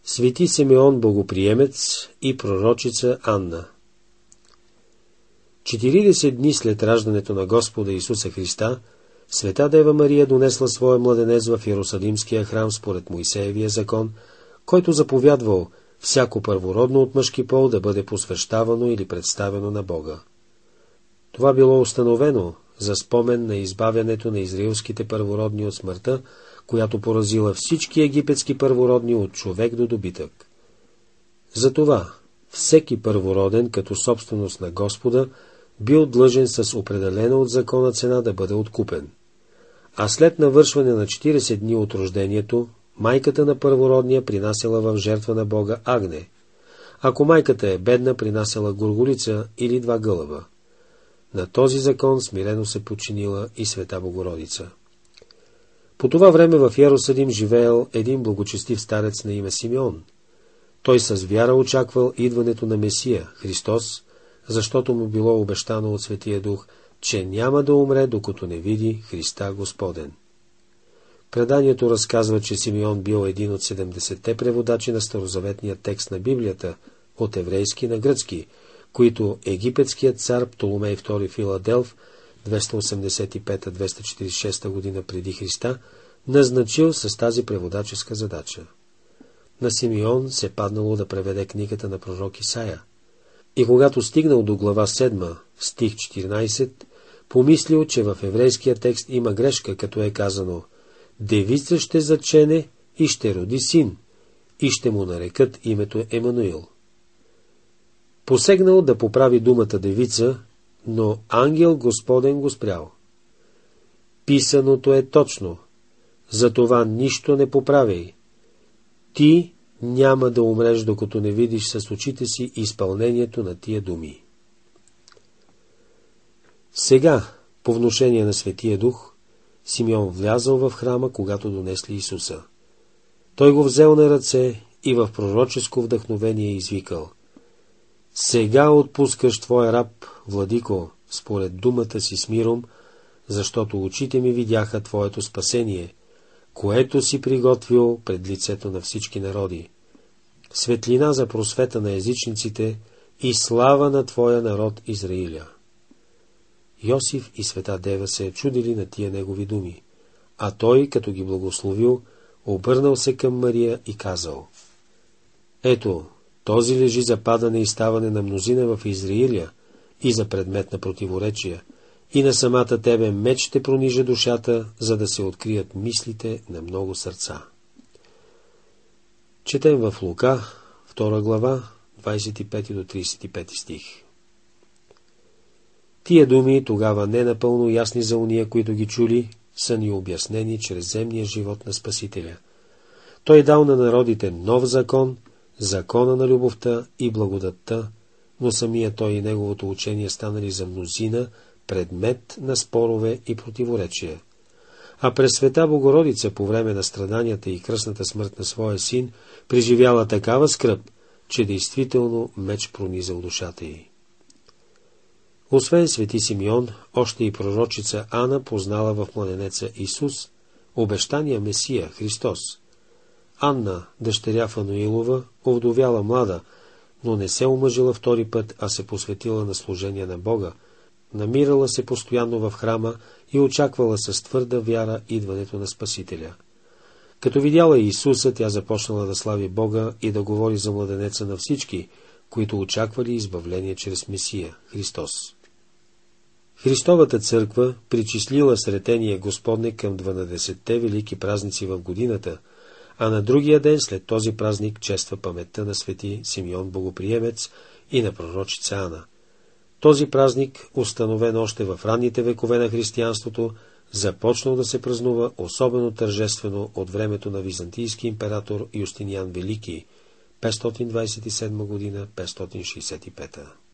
Свети Симеон Богоприемец и пророчица Анна. 40 дни след раждането на Господа Исуса Христа, света Дева Мария донесла своя младенец в Иерусалимския храм според Моисеевия закон, който заповядвал всяко първородно от мъжки пол да бъде посвещавано или представено на Бога. Това било установено за спомен на избавянето на израилските първородни от смъртта, която поразила всички египетски първородни от човек до добитък. Затова всеки първороден като собственост на Господа бил длъжен с определена от закона цена да бъде откупен. А след навършване на 40 дни от рождението, майката на първородния принасяла в жертва на Бога агне. Ако майката е бедна, принасяла горголица или 2 гълъба. На този закон смирено се подчинила и света Богородица. По това време в Иерусалим живеел един благочестив старец на име Симеон. Той с вяра очаквал идването на Месия, Христос, защото му било обещано от Светия Дух, че няма да умре, докато не види Христа Господен. Преданието разказва, че Симеон бил един от 70-те преводачи на старозаветния текст на Библията, от еврейски на гръцки, които египетският цар Птоломей II Филаделф 285-246 година преди Христа назначил с тази преводаческа задача. На Симеон се паднало да преведе книгата на пророк Исаия. И когато стигнал до глава 7, стих 14, помислил, че в еврейския текст има грешка, като е казано: девица ще зачене и ще роди син, и ще му нарекат името Емануил. Посегнал да поправи думата девица, но ангел Господен го спрял. Писаното е точно, затова нищо не поправяй. Ти няма да умреш, докато не видиш с очите си изпълнението на тия думи. Сега, по внушение на Светия Дух, Симеон влязъл в храма, когато донесли Исуса. Той го взел на ръце и в пророческо вдъхновение извикал: сега отпускаш твоя раб, владико, според думата си с миром, защото очите ми видяха твоето спасение, което си приготвил пред лицето на всички народи, светлина за просвета на езичниците и слава на твоя народ Израиля. Йосиф и света Дева се чудили на тия негови думи, а той, като ги благословил, обърнал се към Мария и казал: ето, този лежи за падане и ставане на мнозина в Израиля и за предмет на противоречия, и на самата тебе меч ще пронижа душата, за да се открият мислите на много сърца. Четем в Лука, 2 глава, 25 до 35 стих. Тия думи, тогава не напълно ясни за уния, които ги чули, са ни обяснени чрез земния живот на Спасителя. Той дал на народите нов закон, закона на любовта и благодатта, но самия той и неговото учение станали за мнозина предмет на спорове и противоречия. А през света Богородица по време на страданията и кръстната смърт на своя син преживяла такава скръб, че действително меч пронизал душата й. Освен свети Симеон, още и пророчица Ана познала в младенеца Исус обещания Месия Христос. Анна, дъщеря Фануилова, овдовяла млада, но не се омъжила втори път, а се посветила на служение на Бога, намирала се постоянно в храма и очаквала с твърда вяра идването на Спасителя. Като видяла Исуса, тя започнала да слави Бога и да говори за младенеца на всички, които очаквали избавление чрез Месия Христос. Христовата църква причислила сретение Господне към 12-те велики празници в годината, а на другия ден след този празник чества паметта на свети Симеон Богоприемец и на пророчица Ана. Този празник, установен още в ранните векове на християнството, започнал да се празнува особено тържествено от времето на византийски император Юстиниан Велики, 527 година, 565.